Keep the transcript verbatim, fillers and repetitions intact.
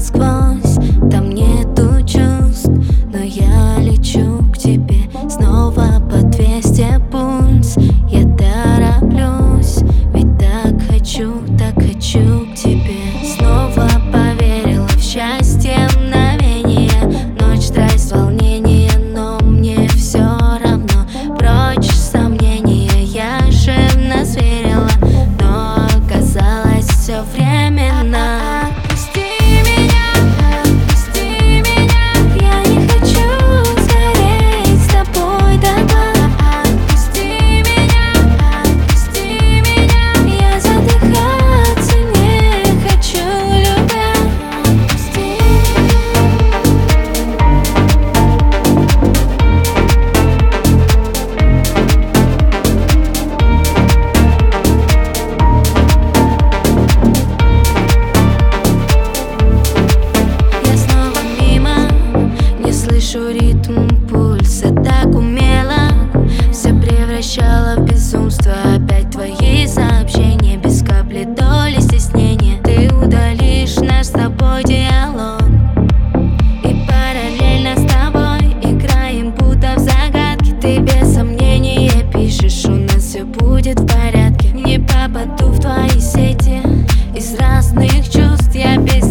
насквозь, там нету чувств, но я лечу к тебе снова по двести пульс. Я тороплюсь, ведь так хочу, так хочу к тебе. Снова поверила в счастье мгновения, ночь, страсть, волнение, но мне все равно. Прочь сомнения, я жадно сверила, но оказалось все временно. Слышу ритм пульса так умело, все превращало в безумство. Опять твои сообщения без капли доли стеснения. Ты удалишь наш с тобой диалог, и параллельно с тобой играем будто в загадки. Ты без сомнения пишешь, у нас все будет в порядке. Не попаду в твои сети из разных чувств, я без